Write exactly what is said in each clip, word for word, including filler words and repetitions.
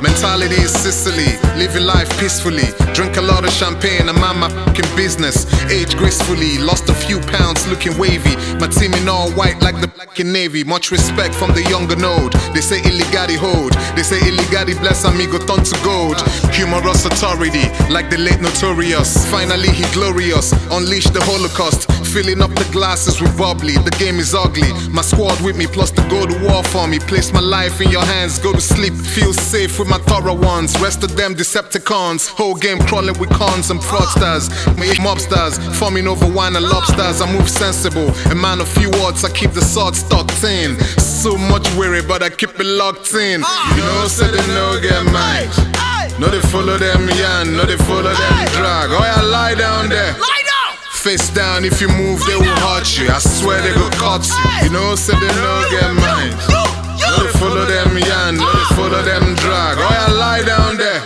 Mentality is Sicily, living life peacefully. Drink a lot of champagne, I'm on my fucking business. Age gracefully, lost a few pounds looking wavy. My team in all white like the fucking Navy. Much respect from the younger node. They say illegati hold, they say illegati bless amigo turn to gold. Humorous authority, like the late Notorious. Finally he glorious, unleash the Holocaust. Filling up the glasses with bubbly, the game is ugly. My squad with me, plus the go to war for me. Place my life in your hands, go to sleep. Feel safe with my thorough ones. Rest of them Decepticons. Whole game crawling with cons and fraudsters. My mobsters, forming over wine and lobsters. I move sensible, a man of few words, I keep the sword stuck in. So much weary, but I keep it locked in. You know, say they no get mine. No, they follow them yan, no, they follow them drag. Oh, yeah, lie down there. Face down, if you move, they will hurt you. I swear they go cut you. You know, say they no get mine. No, they follow them yan, no, they follow them drag. Oh, yeah, lie down there.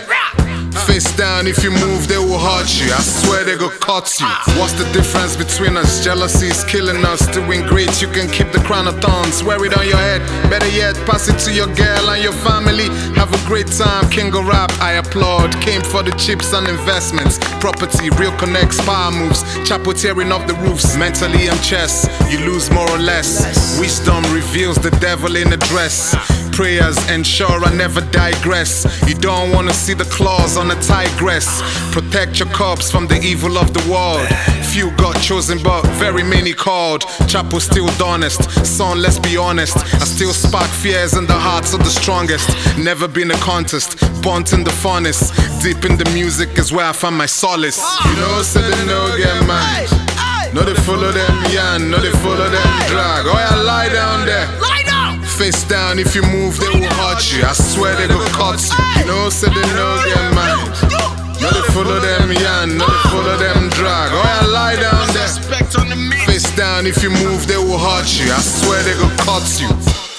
Face down, if you move, they will hurt you. I swear they go cut you. What's the difference between us? Jealousy is killing us. Doing great, you can keep the crown of thorns. Wear it on your head. Better yet, pass it to your girl and your family. Have a great time, king of rap, I applaud. Came for the chips and investments. Property, real connects, power moves. Chapo tearing off the roofs. Mentally I'm chess, you lose more or less. Wisdom reveals the devil in a dress. Prayers ensure I never digress. You don't wanna see the claws on a tigress. Protect your corpse from the evil of the world. Few got chosen but very many called. Chapo still honest, son let's be honest. I still spark fears in the hearts of the strongest. Never been a contest, bunt in the funnest. Deep in the music is where I find my solace. You know say they no get mine. No they follow them yan, no they follow them drag. Oh yeah, lie down there. Face down, if you move, they will hurt you. I swear they go cut you. You know, say they no get mine. No, they follow them yan, no, they follow them drag. Oh, yeah, lie down there. Face down, if you move, they will hurt you. I swear they go cut you.